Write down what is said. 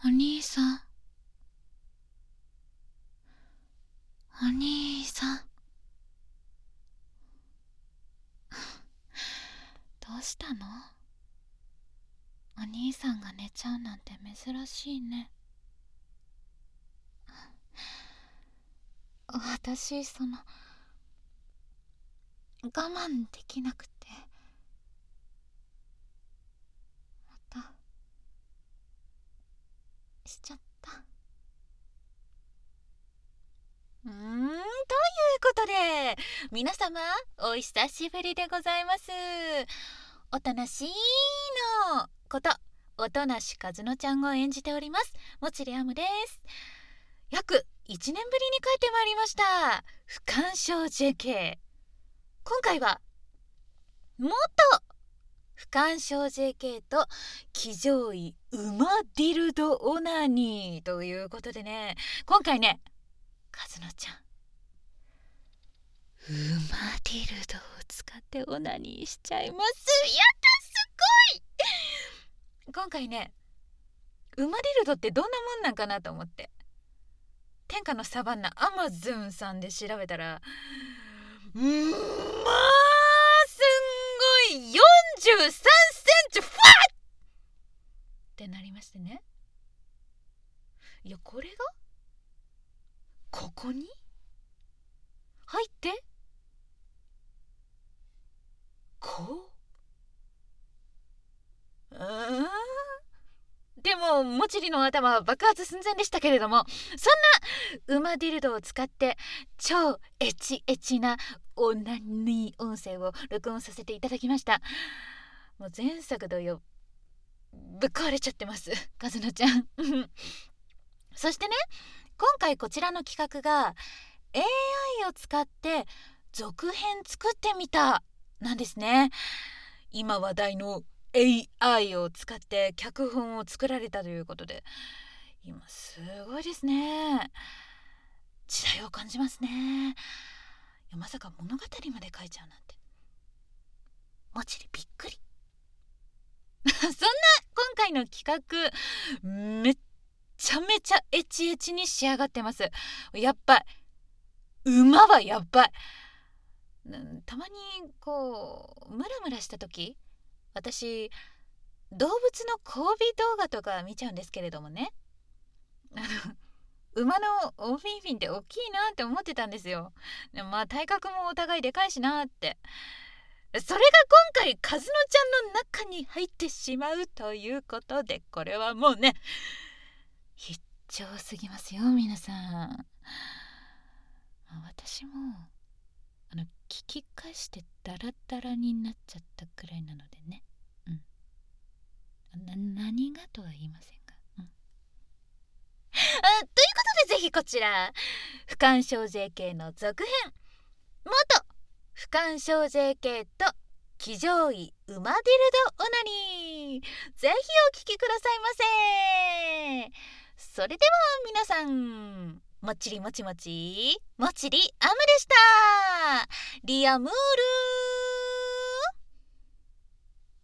お兄さん、お兄さんどうしたの？お兄さんが寝ちゃうなんて珍しいね。私我慢できなくて、またしちゃった。ということで皆様お久しぶりでございます。おとなしいのこと音無和乃ちゃんを演じておりますもちりあむです。約1年ぶりに帰ってまいりました不干渉 JK。 今回は元不干渉 JK と騎乗位馬ディルドオナニーということでね、今回ね和乃ちゃん馬ディルドを使ってオナニーしちゃいます。やったすごい今回ね馬ディルドってどんなもんなんかなと思って天下のサバンナアマゾンさんで調べたら、すんごい43センチファッってなりましてね。いやこれがここに入ってこうでももちりの頭は爆発寸前でしたけれども、そんな馬ディルドを使って超エチエチなオナニー音声を録音させていただきました。もう前作同様ぶっ壊れちゃってます和乃ちゃんそしてね今回こちらの企画が AI を使って続編作ってみたなんですね。今話題の AI を使って脚本を作られたということで、今すごいですね。時代を感じますね。いやまさか物語まで書いちゃうなんてもちりびっくりそんな今回の企画めっちゃめちゃエチエチに仕上がってます。やっぱり馬はやっばい。たまにこうムラムラした時、私動物の交尾動画とか見ちゃうんですけれどもね、馬のオフィンフィンって大きいなって思ってたんですよ。でもまあ体格もお互いでかいしなって。それが今回和乃ちゃんの中に入ってしまうということで、これはもうね必聴すぎますよ皆さん。私も聞き返してダラダラになっちゃったくらいなのでね、何がとは言いませんが、ということでぜひこちら不干渉 JK の続編元不干渉 JK と騎乗位馬ディルドオナニー、ぜひお聞きくださいませ。それでは皆さんもっちりもちもちもちりアムでした。リアムール。